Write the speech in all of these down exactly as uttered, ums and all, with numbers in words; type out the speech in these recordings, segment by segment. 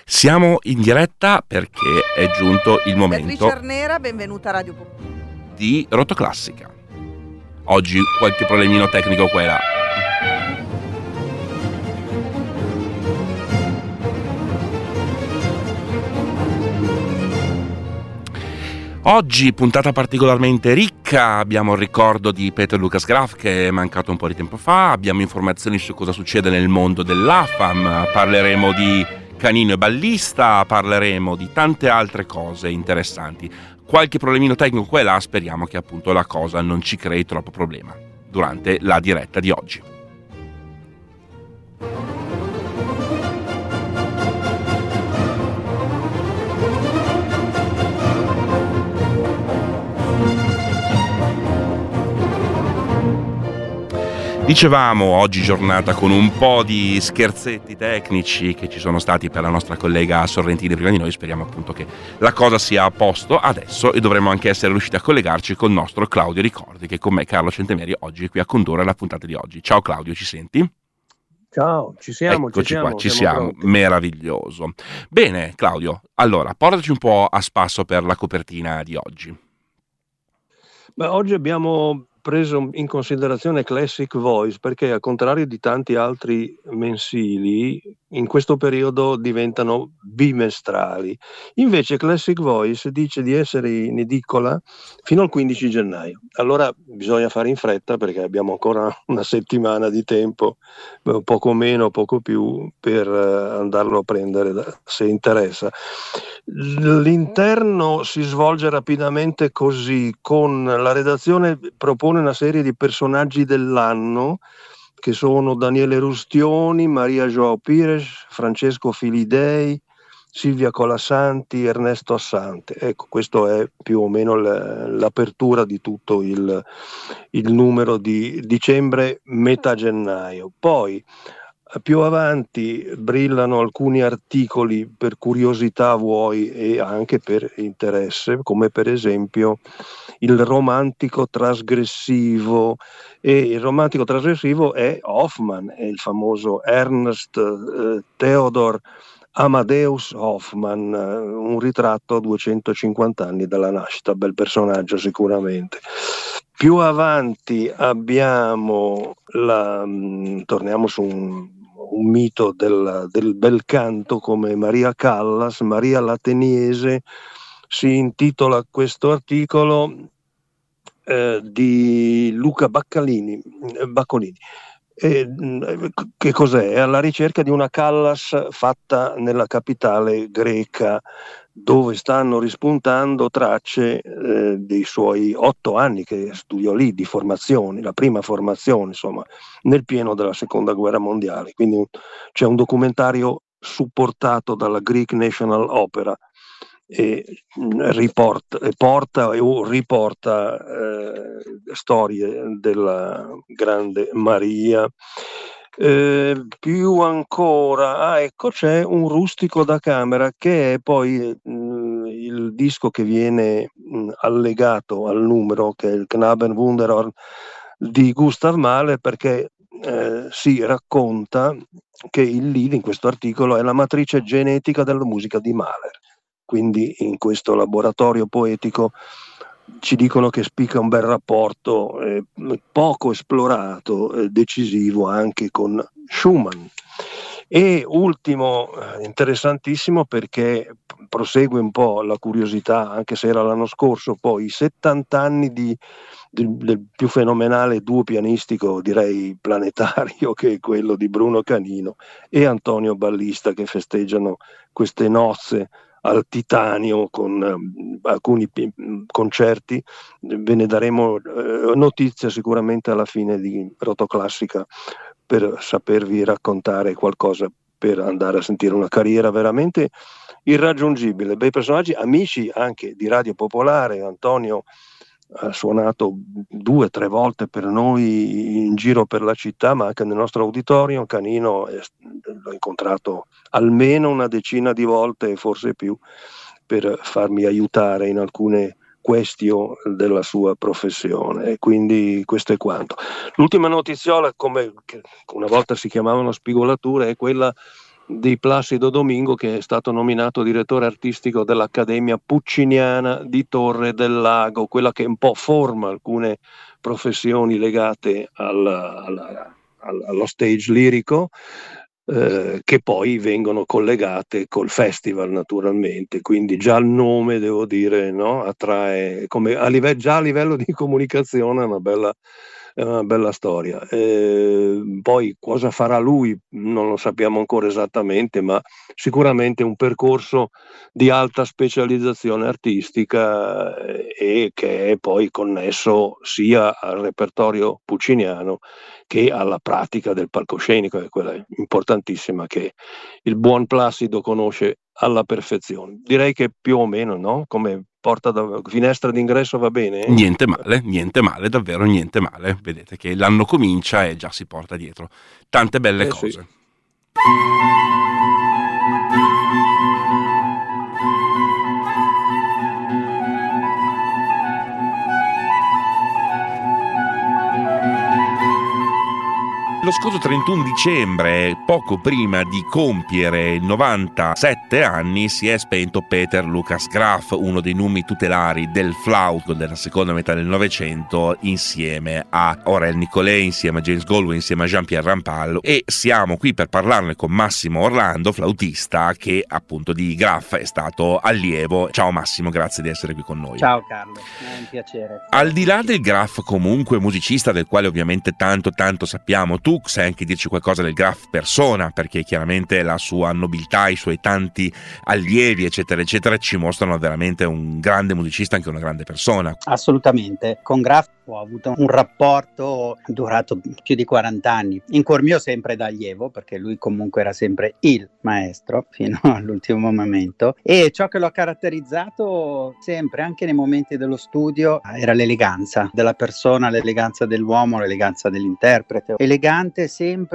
Siamo in diretta perché è giunto il momento Beatrice Arnera, benvenuta a Radio Popolare di Rotoclassica. Oggi qualche problemino tecnico qua e là. Oggi puntata particolarmente ricca, abbiamo il ricordo di Peter Lucas Graf che è mancato un po' di tempo fa, abbiamo informazioni su cosa succede nel mondo dell'A F A M, parleremo di Canino e Ballista, parleremo di tante altre cose interessanti. Qualche problemino tecnico qua e là, speriamo che appunto la cosa non ci crei troppo problema durante la diretta di oggi. Dicevamo, oggi giornata con un po' di scherzetti tecnici che ci sono stati per la nostra collega Sorrentini prima di noi, speriamo appunto che la cosa sia a posto adesso e dovremmo anche essere riusciti a collegarci con il nostro Claudio Ricordi, che con me, Carlo Centemeri, oggi è qui a condurre la puntata di oggi. Ciao Claudio, ci senti? Ciao, ci siamo, Eccoci ci siamo, qua, ci siamo, siamo, meraviglioso. Bene Claudio, allora, portaci un po' a spasso per la copertina di oggi. Beh, oggi abbiamo preso in considerazione Classic Voice perché, al contrario di tanti altri mensili, in questo periodo diventano bimestrali. Invece Classic Voice dice di essere in edicola fino al quindici gennaio. Allora bisogna fare in fretta perché abbiamo ancora una settimana di tempo, poco meno, poco più, per andarlo a prendere se interessa. L'interno si svolge rapidamente così, con la redazione propone una serie di personaggi dell'anno che sono Daniele Rustioni, Maria Joao Pires, Francesco Filidei, Silvia Colasanti, Ernesto Assante. Ecco, questo è più o meno l'apertura di tutto il, il numero di dicembre, metà gennaio. Poi più avanti brillano alcuni articoli per curiosità vuoi e anche per interesse, come per esempio il romantico trasgressivo, e il romantico trasgressivo è Hoffmann, è il famoso Ernst eh, Theodor Amadeus Hoffmann, un ritratto a duecentocinquanta anni dalla nascita, bel personaggio sicuramente. Più avanti abbiamo la, mh, torniamo su un, un mito del, del bel canto come Maria Callas, Maria l'Ateniese. Si intitola questo articolo eh, di Luca Baccalini, Baccolini. E, che cos'è? È alla ricerca di una Callas fatta nella capitale greca, dove stanno rispuntando tracce eh, dei suoi otto anni che studiò lì di formazione, la prima formazione, insomma, nel pieno della seconda guerra mondiale. Quindi c'è un documentario supportato dalla Greek National Opera e riporta, porta o riporta eh, storie della grande Maria. Eh, più ancora, ah, ecco, c'è un rustico da camera che è poi mh, il disco che viene mh, allegato al numero, che è il Knabenwunderhorn di Gustav Mahler, perché eh, si racconta che il lead in questo articolo è la matrice genetica della musica di Mahler. Quindi in questo laboratorio poetico ci dicono che spicca un bel rapporto eh, poco esplorato, eh, decisivo anche con Schumann. E ultimo, eh, interessantissimo perché prosegue un po' la curiosità, anche se era l'anno scorso, poi i settanta anni di, del, del più fenomenale duo pianistico, direi planetario, che è quello di Bruno Canino e Antonio Ballista, che festeggiano queste nozze al titanio con eh, alcuni p- concerti. Ve ne daremo eh, notizia sicuramente alla fine di Rotoclassica per sapervi raccontare qualcosa, per andare a sentire una carriera veramente irraggiungibile. Bei personaggi, amici anche di Radio Popolare. Antonio ha suonato due o tre volte per noi in giro per la città, ma anche nel nostro auditorium. Canino è, l'ho incontrato almeno una decina di volte e forse più, per farmi aiutare in alcune question della sua professione, e quindi questo è quanto. L'ultima notiziola, come una volta si chiamavano spigolature, è quella di Placido Domingo, che è stato nominato direttore artistico dell'Accademia Pucciniana di Torre del Lago, quella che un po' forma alcune professioni legate al, al, al, allo stage lirico, eh, che poi vengono collegate col festival naturalmente, quindi già il nome, devo dire, no? Attrae, come a livello, già a livello di comunicazione è una bella È una bella storia. Eh, poi cosa farà lui non lo sappiamo ancora esattamente, ma sicuramente un percorso di alta specializzazione artistica, eh, e che è poi connesso sia al repertorio pucciniano che alla pratica del palcoscenico, che è quella importantissima che il buon Placido conosce alla perfezione. Direi che più o meno, no? Come porta da finestra d'ingresso va bene? Eh? Niente male, niente male, davvero niente male. Vedete che l'anno comincia e già si porta dietro tante belle Eh, cose. sì. Lo scorso trentuno dicembre, poco prima di compiere novantasette anni, si è spento Peter Lucas Graf, uno dei numi tutelari del flauto della seconda metà del Novecento, insieme a Aurel Nicolet, insieme a James Galway, insieme a Jean-Pierre Rampal, e siamo qui per parlarne con Massimo Orlando, flautista, che appunto di Graf è stato allievo. Ciao Massimo, grazie di essere qui con noi. Ciao Carlo, è un piacere. Al di là del Graf comunque musicista, del quale ovviamente tanto tanto sappiamo, tu sai anche dirci qualcosa del Graf persona, perché chiaramente la sua nobiltà, i suoi tanti allievi eccetera eccetera ci mostrano veramente un grande musicista, anche una grande persona. Assolutamente, con Graf ho avuto un rapporto durato più di quaranta anni, in cuor mio sempre da allievo, perché lui comunque era sempre il maestro fino all'ultimo momento, e ciò che lo ha caratterizzato sempre, anche nei momenti dello studio, era l'eleganza della persona, l'eleganza dell'uomo, l'eleganza dell'interprete, elegante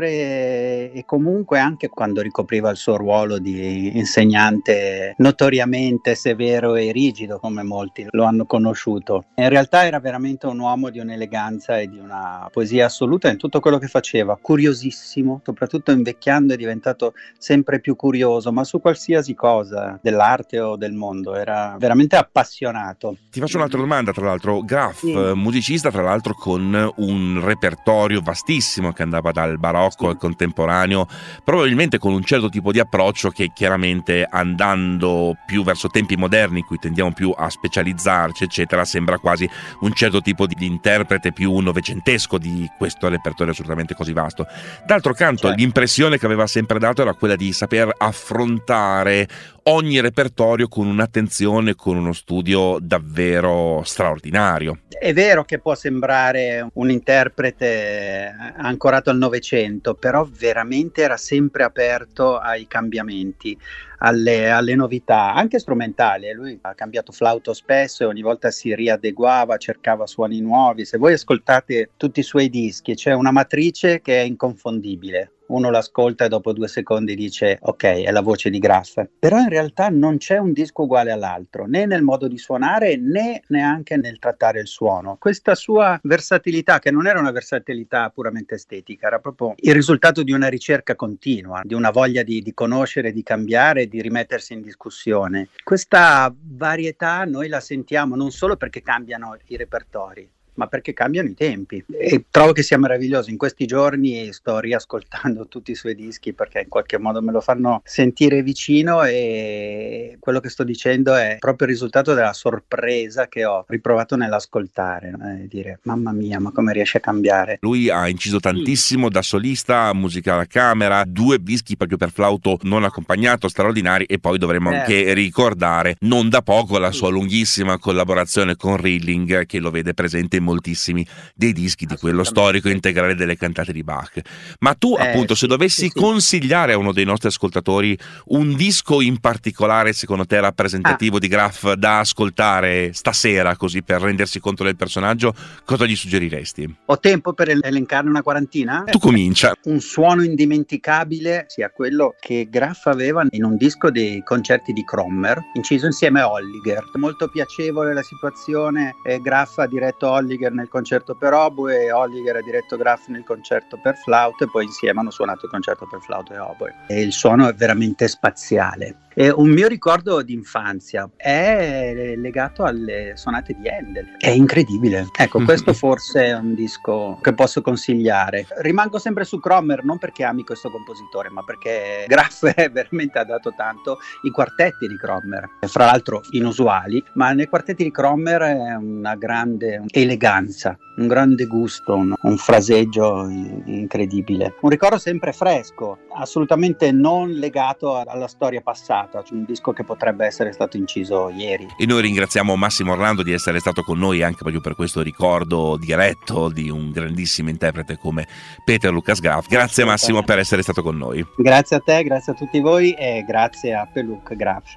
sempre e comunque anche quando ricopriva il suo ruolo di insegnante notoriamente severo e rigido, come molti lo hanno conosciuto. In realtà era veramente un uomo di un'eleganza e di una poesia assoluta in tutto quello che faceva, curiosissimo, soprattutto invecchiando è diventato sempre più curioso, ma su qualsiasi cosa dell'arte o del mondo, era veramente appassionato. Ti faccio un'altra domanda, tra l'altro. Graf, Sì. musicista tra l'altro con un repertorio vastissimo che andava dal barocco al contemporaneo, probabilmente con un certo tipo di approccio che chiaramente, andando più verso tempi moderni in cui tendiamo più a specializzarci eccetera, sembra quasi un certo tipo di interprete più novecentesco di questo repertorio assolutamente così vasto. D'altro canto, certo, l'impressione che aveva sempre dato era quella di saper affrontare ogni repertorio con un'attenzione, con uno studio davvero straordinario. È vero che può sembrare un interprete ancorato al Novecento, però veramente era sempre aperto ai cambiamenti, alle, alle novità, anche strumentali. Lui ha cambiato flauto spesso e ogni volta si riadeguava, cercava suoni nuovi. Se voi ascoltate tutti i suoi dischi, c'è una matrice che è inconfondibile. Uno l'ascolta e dopo due secondi dice ok, è la voce di Graf, però in realtà non c'è un disco uguale all'altro, né nel modo di suonare né neanche nel trattare il suono. Questa sua versatilità, che non era una versatilità puramente estetica, era proprio il risultato di una ricerca continua, di una voglia di, di conoscere, di cambiare, di rimettersi in discussione. Questa varietà noi la sentiamo non solo perché cambiano i repertori, ma perché cambiano i tempi, e trovo che sia meraviglioso. In questi giorni sto riascoltando tutti i suoi dischi perché in qualche modo me lo fanno sentire vicino, e quello che sto dicendo è proprio il risultato della sorpresa che ho riprovato nell'ascoltare, no? E dire mamma mia, ma come riesce a cambiare. Lui ha inciso tantissimo da solista, musica da camera, due dischi proprio per flauto non accompagnato straordinari, e poi dovremmo eh. anche ricordare non da poco la sua lunghissima collaborazione con Rilling, che lo vede presente in moltissimi dei dischi di quello storico integrale delle cantate di Bach. Ma tu eh, appunto, sì, se dovessi sì, sì. consigliare a uno dei nostri ascoltatori un disco in particolare secondo te rappresentativo ah. di Graf da ascoltare stasera, così per rendersi conto del personaggio, cosa gli suggeriresti? Ho tempo per elencarne una quarantina? Tu comincia. Un suono indimenticabile sia quello che Graf aveva in un disco dei concerti di Krommer, inciso insieme a Holliger. Molto piacevole la situazione, eh, Graf ha diretto Holliger Holliger nel concerto per oboe, Holliger ha diretto Graf nel concerto per flauto e poi insieme hanno suonato il concerto per flauto e oboe. E il suono è veramente spaziale. E un mio ricordo di infanzia è legato alle sonate di Handel, è incredibile. Ecco, questo forse è un disco che posso consigliare. Rimango sempre su Krommer, non perché ami questo compositore, ma perché Graf veramente ha dato tanto. I quartetti di Krommer, fra l'altro inusuali, ma nei quartetti di Krommer è una grande eleganza, un grande gusto, un, un fraseggio incredibile. Un ricordo sempre fresco, assolutamente non legato alla storia passata. C'è un disco che potrebbe essere stato inciso ieri. E noi ringraziamo Massimo Orlando di essere stato con noi anche proprio per questo ricordo diretto di un grandissimo interprete come Peter Lukas Graf. Grazie Massimo per essere stato con noi. Grazie a te, grazie a tutti voi e grazie a Peluk Graf.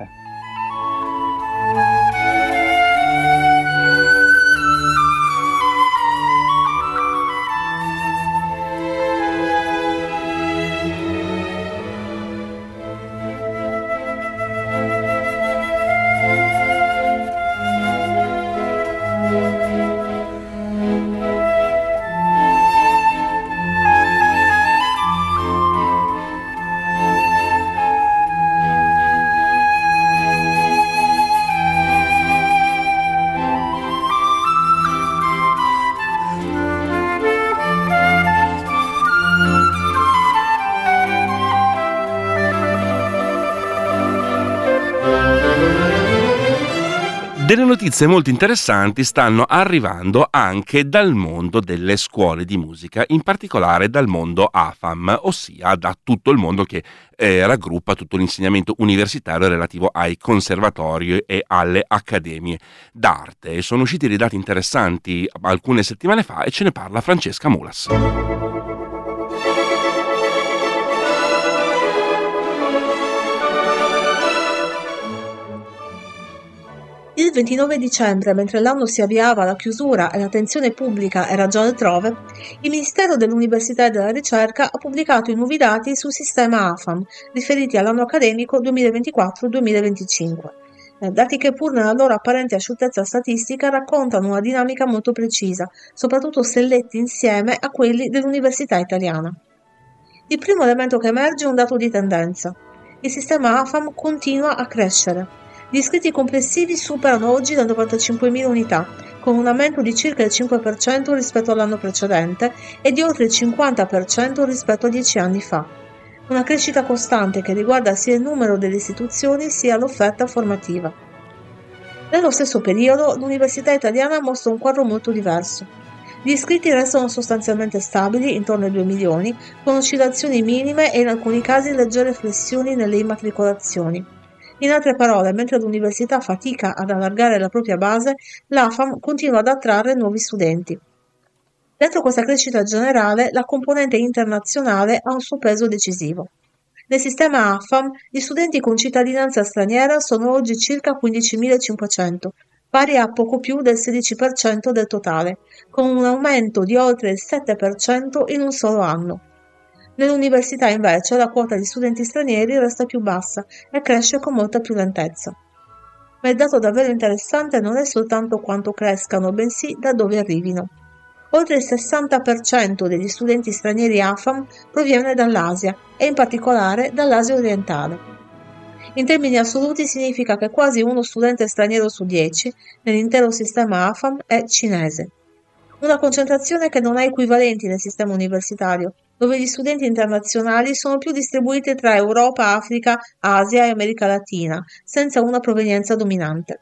Delle notizie molto interessanti stanno arrivando anche dal mondo delle scuole di musica, in particolare dal mondo A F A M, ossia da tutto il mondo che eh, raggruppa tutto l'insegnamento universitario relativo ai conservatori e alle accademie d'arte. Sono usciti dei dati interessanti alcune settimane fa e ce ne parla Francesca Mulas. Il ventinove dicembre, mentre l'anno si avviava alla chiusura e l'attenzione pubblica era già altrove, il Ministero dell'Università e della Ricerca ha pubblicato i nuovi dati sul sistema A F A M, riferiti all'anno accademico duemilaventiquattro duemilaventicinque. Dati che pur nella loro apparente asciuttezza statistica raccontano una dinamica molto precisa, soprattutto se letti insieme a quelli dell'Università italiana. Il primo elemento che emerge è un dato di tendenza. Il sistema A F A M continua a crescere. Gli iscritti complessivi superano oggi le novantacinquemila unità, con un aumento di circa il cinque per cento rispetto all'anno precedente e di oltre il cinquanta per cento rispetto a dieci anni fa. Una crescita costante che riguarda sia il numero delle istituzioni sia l'offerta formativa. Nello stesso periodo, l'Università italiana mostra un quadro molto diverso. Gli iscritti restano sostanzialmente stabili, intorno ai due milioni, con oscillazioni minime e in alcuni casi leggere flessioni nelle immatricolazioni. In altre parole, mentre l'università fatica ad allargare la propria base, l'A F A M continua ad attrarre nuovi studenti. Dentro questa crescita generale, la componente internazionale ha un suo peso decisivo. Nel sistema A F A M, gli studenti con cittadinanza straniera sono oggi circa quindicimilacinquecento, pari a poco più del sedici per cento del totale, con un aumento di oltre il sette per cento in un solo anno. Nell'università invece la quota di studenti stranieri resta più bassa e cresce con molta più lentezza. Ma il dato davvero interessante non è soltanto quanto crescano, bensì da dove arrivino. Oltre il sessanta per cento degli studenti stranieri A F A M proviene dall'Asia e in particolare dall'Asia orientale. In termini assoluti significa che quasi uno studente straniero su dieci nell'intero sistema A F A M è cinese. Una concentrazione che non ha equivalenti nel sistema universitario, dove gli studenti internazionali sono più distribuiti tra Europa, Africa, Asia e America Latina, senza una provenienza dominante.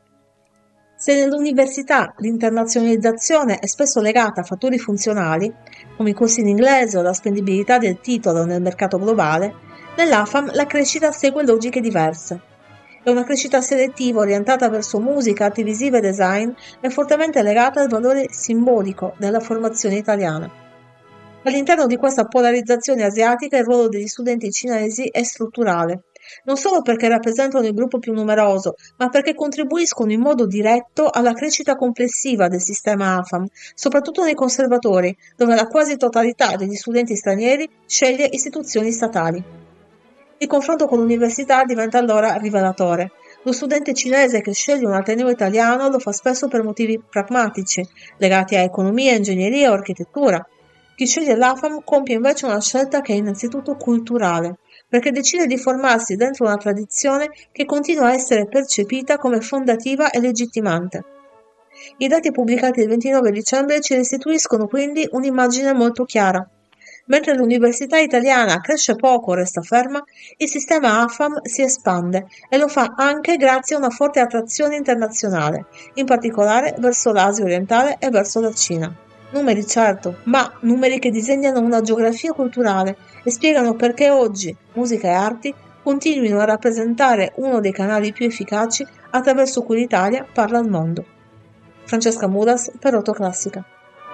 Se nell'università l'internazionalizzazione è spesso legata a fattori funzionali, come i corsi in inglese o la spendibilità del titolo nel mercato globale, nell'A F A M la crescita segue logiche diverse. È una crescita selettiva orientata verso musica, arti visive e design è fortemente legata al valore simbolico della formazione italiana. All'interno di questa polarizzazione asiatica il ruolo degli studenti cinesi è strutturale, non solo perché rappresentano il gruppo più numeroso, ma perché contribuiscono in modo diretto alla crescita complessiva del sistema A F A M, soprattutto nei conservatori, dove la quasi totalità degli studenti stranieri sceglie istituzioni statali. Il confronto con l'università diventa allora rivelatore. Lo studente cinese che sceglie un ateneo italiano lo fa spesso per motivi pragmatici, legati a economia, ingegneria o architettura. Chi sceglie l'A F A M compie invece una scelta che è innanzitutto culturale, perché decide di formarsi dentro una tradizione che continua a essere percepita come fondativa e legittimante. I dati pubblicati il ventinove dicembre ci restituiscono quindi un'immagine molto chiara. Mentre l'università italiana cresce poco o resta ferma, il sistema A F A M si espande e lo fa anche grazie a una forte attrazione internazionale, in particolare verso l'Asia orientale e verso la Cina. Numeri certo, ma numeri che disegnano una geografia culturale e spiegano perché oggi musica e arti continuino a rappresentare uno dei canali più efficaci attraverso cui l'Italia parla al mondo. Francesca Mudas per Rotoclassica.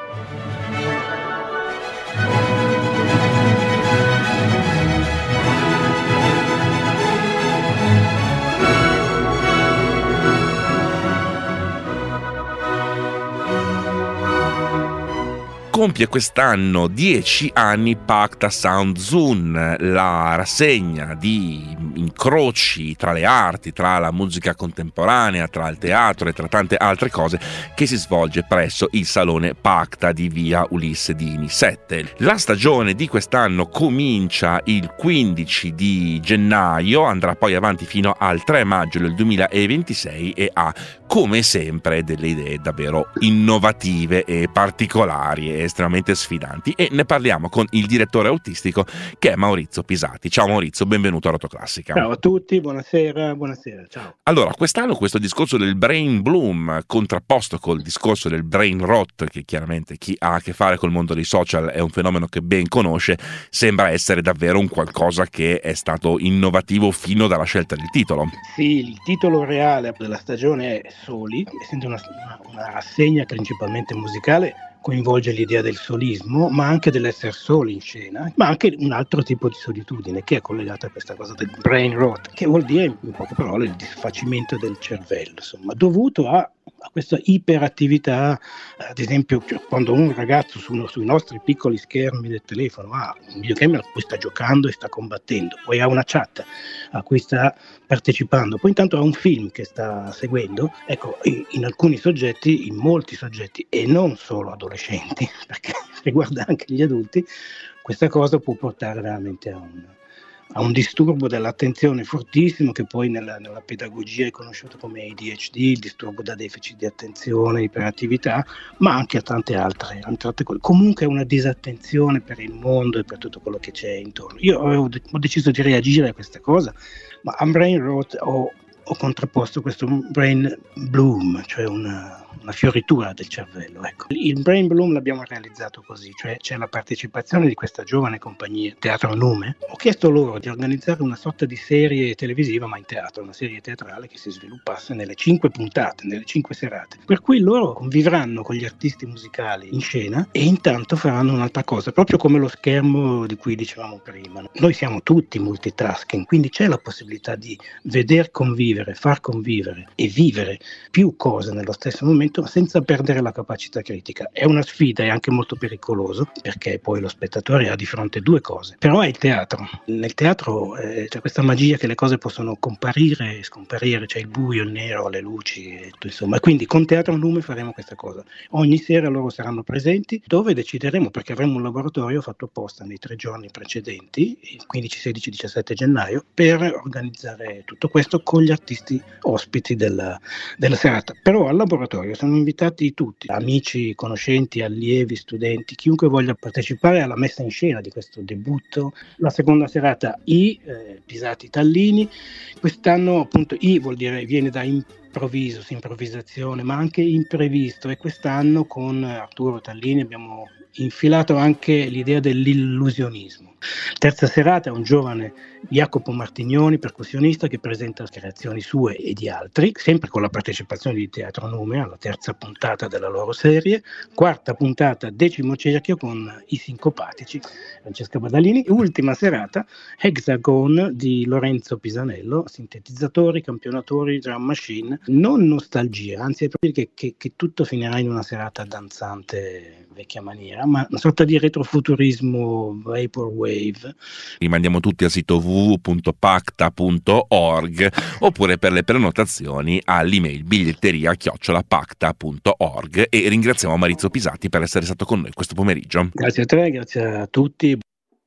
Compie quest'anno dieci anni Pacta Sound Zoom, la rassegna di incroci tra le arti, tra la musica contemporanea, tra il teatro e tra tante altre cose, che si svolge presso il Salone Pacta di via Ulisse Dini sette. La stagione di quest'anno comincia il quindici di gennaio, andrà poi avanti fino al tre maggio del duemilaventisei e ha, come sempre, delle idee davvero innovative e particolari e estremamente sfidanti, e ne parliamo con il direttore autistico, che è Maurizio Pisati. Ciao Maurizio, benvenuto a Rotoclassica. Ciao a tutti, buonasera, buonasera, ciao. Allora, quest'anno questo discorso del brain bloom contrapposto col discorso del brain rot, che chiaramente chi ha a che fare col mondo dei social è un fenomeno che ben conosce, sembra essere davvero un qualcosa che è stato innovativo fino dalla scelta del titolo. Sì, il titolo reale della stagione è Soli, essendo una, una, una rassegna principalmente musicale, coinvolge l'idea del solismo, ma anche dell'essere soli in scena, ma anche un altro tipo di solitudine che è collegata a questa cosa del brain rot, che vuol dire in poche parole il disfacimento del cervello, insomma, dovuto a a questa iperattività. Ad esempio, cioè, quando un ragazzo su, sui nostri piccoli schermi del telefono ha un videogame a cui sta giocando e sta combattendo, poi ha una chat a cui sta partecipando, poi intanto ha un film che sta seguendo, ecco, in, in alcuni soggetti, in molti soggetti e non solo adolescenti, perché riguarda anche gli adulti, questa cosa può portare veramente a un a un disturbo dell'attenzione fortissimo, che poi nella, nella pedagogia è conosciuto come A D H D, il disturbo da deficit di attenzione, iperattività, ma anche a tante altre, altre cose. Comunque è una disattenzione per il mondo e per tutto quello che c'è intorno. Io ho, ho deciso di reagire a questa cosa, ma a brain rot ho, ho contrapposto questo brain bloom, cioè una, una fioritura del cervello. Ecco. Il brain bloom l'abbiamo realizzato così, cioè c'è la partecipazione di questa giovane compagnia Teatro Nume. Ho chiesto loro di organizzare una sorta di serie televisiva, ma in teatro, una serie teatrale che si sviluppasse nelle cinque puntate, nelle cinque serate, per cui loro convivranno con gli artisti musicali in scena e intanto faranno un'altra cosa, proprio come lo schermo di cui dicevamo prima. Noi siamo tutti multitasking, quindi c'è la possibilità di veder convivere, far convivere e vivere più cose nello stesso momento senza perdere la capacità critica. È una sfida, è anche molto pericoloso, perché poi lo spettatore ha di fronte due cose, però è il teatro. Nel teatro eh, c'è questa magia che le cose possono comparire e scomparire, c'è il buio, il nero, le luci, e tutto, insomma. E quindi con Teatro Nume faremo questa cosa. Ogni sera loro saranno presenti, dove decideremo, perché avremo un laboratorio fatto apposta nei tre giorni precedenti, il quindici, sedici, diciassette gennaio, per organizzare tutto questo con gli artisti ospiti della, della serata. Però al laboratorio sono invitati tutti, amici, conoscenti, allievi, studenti, chiunque voglia partecipare alla messa in scena di questo debutto. La seconda serata I, eh, Pisati Tallini. Quest'anno appunto I vuol dire viene da improvviso, improvvisazione, ma anche imprevisto, e quest'anno con Arturo Tallini abbiamo infilato anche l'idea dell'illusionismo. Terza serata è un giovane Jacopo Martignoni, percussionista, che presenta creazioni sue e di altri, sempre con la partecipazione di Teatro Nume alla terza puntata della loro serie. Quarta puntata, decimo cerchio, con I Sincopatici, Francesca Badalini. Ultima serata, Hexagon di Lorenzo Pisanello, sintetizzatori, campionatori, drum machine, non nostalgia, anzi è proprio che, che, che tutto finirà in una serata danzante vecchia maniera, ma una sorta di retrofuturismo vaporwave. Rimandiamo tutti al sito w w w punto pacta punto org oppure per le prenotazioni all'email biglietteria chiocciola pacta punto org, e ringraziamo Maurizio Pisatti per essere stato con noi questo pomeriggio. Grazie a te, grazie a tutti.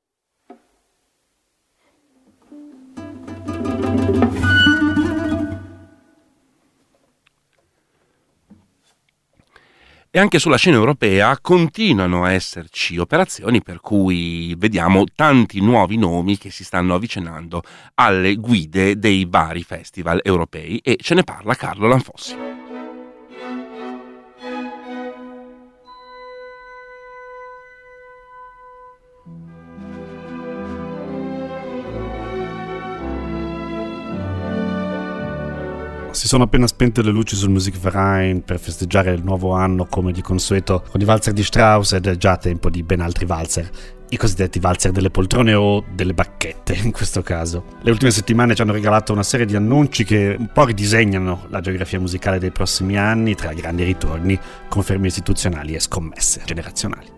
E anche sulla scena europea continuano a esserci operazioni per cui vediamo tanti nuovi nomi che si stanno avvicinando alle guide dei vari festival europei, e ce ne parla Carlo Lanfossi. Si sono appena spente le luci sul Musikverein per festeggiare il nuovo anno come di consueto con i valzer di Strauss, ed è già tempo di ben altri valzer, i cosiddetti valzer delle poltrone o delle bacchette in questo caso. Le ultime settimane ci hanno regalato una serie di annunci che un po' ridisegnano la geografia musicale dei prossimi anni, tra grandi ritorni, conferme istituzionali e scommesse generazionali.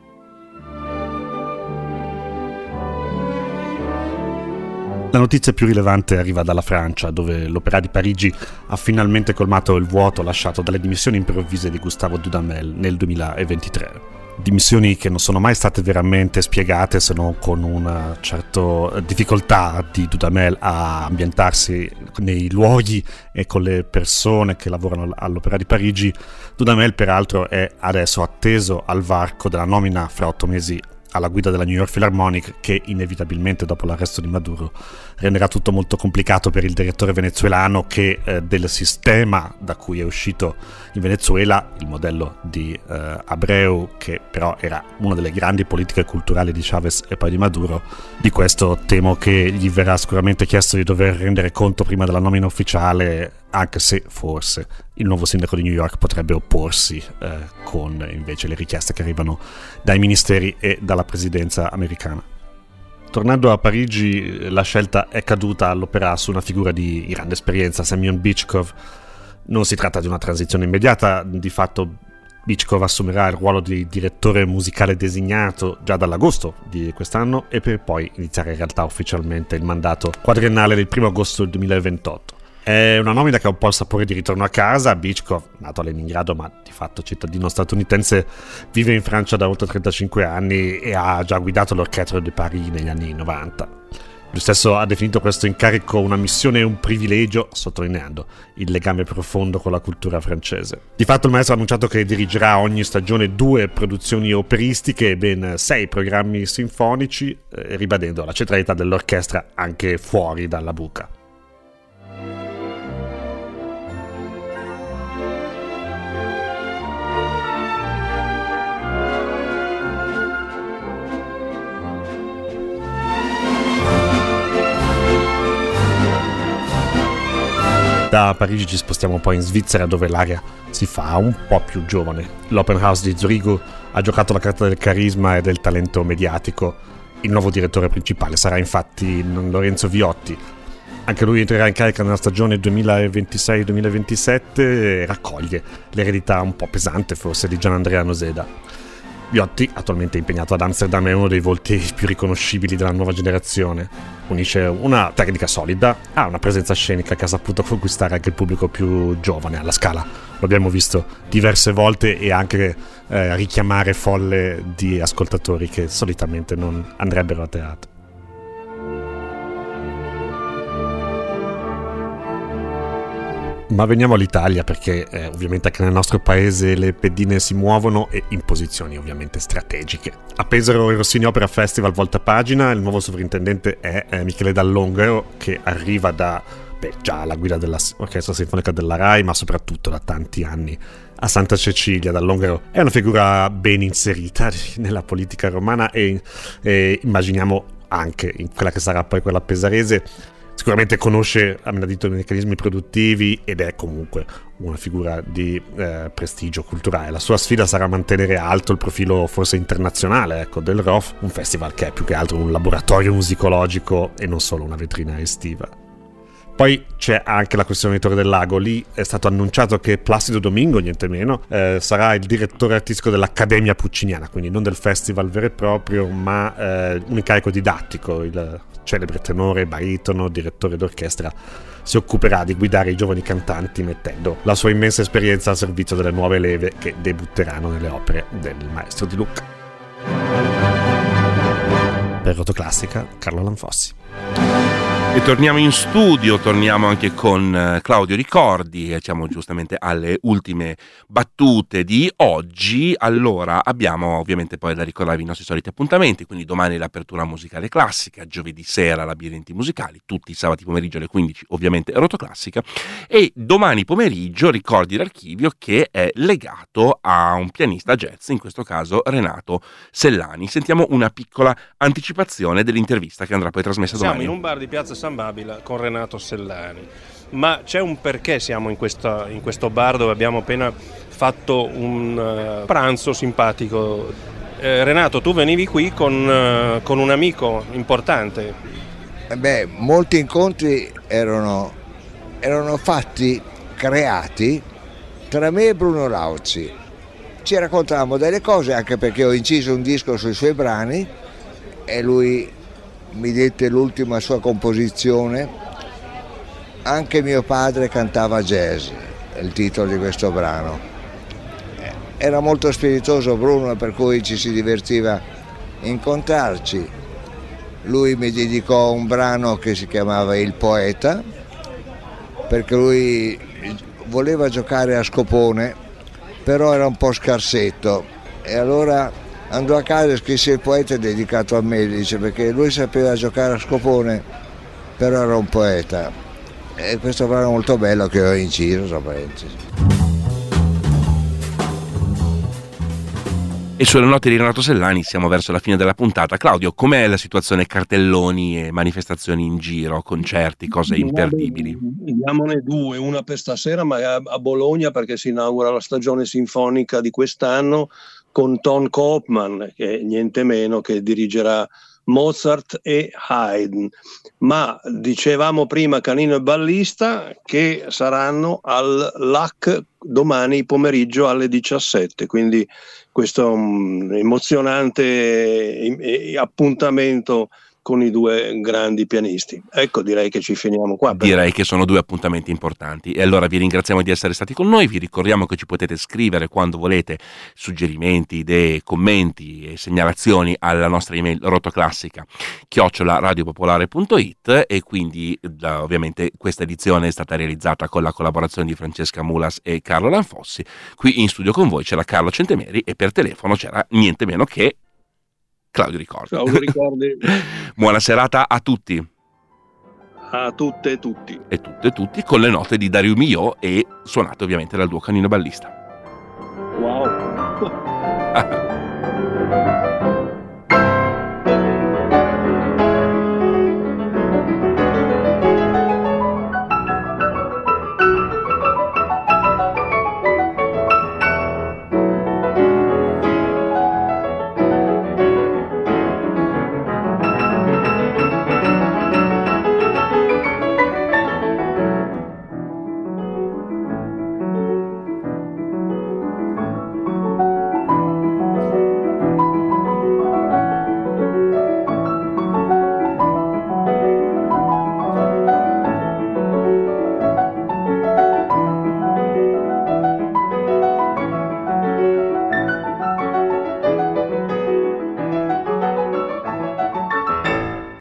La notizia più rilevante arriva dalla Francia, dove l'Opéra di Parigi ha finalmente colmato il vuoto lasciato dalle dimissioni improvvise di Gustavo Dudamel nel duemilaventitré. Dimissioni che non sono mai state veramente spiegate, se non con una certa difficoltà di Dudamel a ambientarsi nei luoghi e con le persone che lavorano all'Opéra di Parigi. Dudamel peraltro è adesso atteso al varco della nomina fra otto mesi alla guida della New York Philharmonic, che inevitabilmente dopo l'arresto di Maduro renderà tutto molto complicato per il direttore venezuelano, che eh, del sistema da cui è uscito in Venezuela, il modello di eh, Abreu, che però era una delle grandi politiche culturali di Chavez e poi di Maduro, di questo temo che gli verrà sicuramente chiesto di dover rendere conto prima della nomina ufficiale, anche se forse il nuovo sindaco di New York potrebbe opporsi eh, con invece le richieste che arrivano dai ministeri e dalla presidenza americana. Tornando a Parigi, la scelta è caduta all'Opéra su una figura di grande esperienza, Semyon Bychkov. Non si tratta di una transizione immediata, di fatto Bychkov assumerà il ruolo di direttore musicale designato già dall'agosto di quest'anno, e per poi iniziare in realtà ufficialmente il mandato quadriennale del primo agosto del duemilaventotto. È una nomina che ha un po' il sapore di ritorno a casa. Bychkov, nato a Leningrado ma di fatto cittadino statunitense, vive in Francia da oltre trentacinque anni e ha già guidato l'Orchestre de Paris negli anni novanta. Lui stesso ha definito questo incarico una missione e un privilegio, sottolineando il legame profondo con la cultura francese. Di fatto il maestro ha annunciato che dirigerà ogni stagione due produzioni operistiche e ben sei programmi sinfonici, eh, ribadendo la centralità dell'orchestra anche fuori dalla buca. Da Parigi ci spostiamo poi in Svizzera, dove l'aria si fa un po' più giovane. L'Open House di Zurigo ha giocato la carta del carisma e del talento mediatico. Il nuovo direttore principale sarà infatti Lorenzo Viotti. Anche lui entrerà in carica nella stagione duemilaventisei duemilaventisette e raccoglie l'eredità un po' pesante forse di Gianandrea Noseda. Viotti, attualmente impegnato ad Amsterdam, è uno dei volti più riconoscibili della nuova generazione. Unisce una tecnica solida a una presenza scenica che ha saputo conquistare anche il pubblico più giovane alla Scala. Lo abbiamo visto diverse volte e anche eh, richiamare folle di ascoltatori che solitamente non andrebbero a teatro. Ma veniamo all'Italia, perché eh, ovviamente anche nel nostro paese le pedine si muovono e in posizioni ovviamente strategiche. A Pesaro il Rossini Opera Festival volta pagina, il nuovo sovrintendente è eh, Michele Dall'Ongaro, che arriva da beh, già alla guida dell'Orchestra Sinfonica della Rai, ma soprattutto da tanti anni a Santa Cecilia. Dall'Ongaro è una figura ben inserita nella politica romana e, e immaginiamo anche in quella che sarà poi quella pesarese. Sicuramente conosce a menadito i meccanismi produttivi ed è comunque una figura di eh, prestigio culturale. La sua sfida sarà mantenere alto il profilo forse internazionale ecco, del R O F, un festival che è più che altro un laboratorio musicologico e non solo una vetrina estiva. Poi c'è anche la questione di Torre del Lago. Lì è stato annunciato che Placido Domingo, niente meno, eh, sarà il direttore artistico dell'Accademia Pucciniana, quindi non del festival vero e proprio, ma eh, un incarico didattico. Il celebre tenore, baritono, direttore d'orchestra si occuperà di guidare i giovani cantanti mettendo la sua immensa esperienza al servizio delle nuove leve che debutteranno nelle opere del maestro di Lucca. Per Rotoclassica, Carlo Lanfossi. E torniamo in studio, torniamo anche con Claudio Ricordi e siamo giustamente alle ultime battute di oggi. Allora, abbiamo ovviamente poi da ricordarvi i nostri soliti appuntamenti, quindi domani l'apertura musicale classica, giovedì sera Labirinti musicali, tutti i sabati pomeriggio alle quindici ovviamente Rotoclassica, e domani pomeriggio Ricordi l'archivio, che è legato a un pianista jazz, in questo caso Renato Sellani. Sentiamo una piccola anticipazione dell'intervista che andrà poi trasmessa domani. Siamo in un bar di Piazza San Babila con Renato Sellani, ma c'è un perché siamo in, questa, in questo bar dove abbiamo appena fatto un uh, pranzo simpatico. Eh, Renato, tu venivi qui con, uh, con un amico importante. Eh beh, molti incontri erano, erano fatti, creati tra me e Bruno Lauzi. Ci raccontavamo delle cose, anche perché ho inciso un disco sui suoi brani e lui mi dette l'ultima sua composizione. Anche mio padre cantava jazz, è il titolo di questo brano. Era molto spiritoso Bruno, per cui ci si divertiva incontrarci. Lui mi dedicò un brano che si chiamava Il Poeta, perché lui voleva giocare a scopone, però era un po' scarsetto, e allora andò a casa e scrisse Il Poeta dedicato a me, dice, perché lui sapeva giocare a scopone, però era un poeta. E questo brano molto bello che ho inciso, tra parentesi. E sulle note di Renato Sellani siamo verso la fine della puntata. Claudio, com'è la situazione cartelloni e manifestazioni in giro, concerti, cose imperdibili? Diamone due, una per stasera, ma a Bologna, perché si inaugura la stagione sinfonica di quest'anno con Ton Koopman, che è niente meno che dirigerà Mozart e Haydn. Ma dicevamo prima Canino e Ballista, che saranno al L A C domani pomeriggio alle diciassette, quindi questo è un emozionante appuntamento con i due grandi pianisti. Ecco, direi che ci finiamo qua. Direi che sono due appuntamenti importanti. E allora vi ringraziamo di essere stati con noi, vi ricordiamo che ci potete scrivere quando volete suggerimenti, idee, commenti e segnalazioni alla nostra email rotoclassica chiocciola radiopopolare punto it, e quindi da, ovviamente questa edizione è stata realizzata con la collaborazione di Francesca Mulas e Carlo Lanfossi. Qui in studio con voi c'era Carlo Centemeri e per telefono c'era niente meno che Claudio Ricordi. Claudio Ricordi. Buona serata a tutti. A tutte e tutti. E tutte e tutti, con le note di Dario Migliò e suonate ovviamente dal duo Canino Ballista. Wow.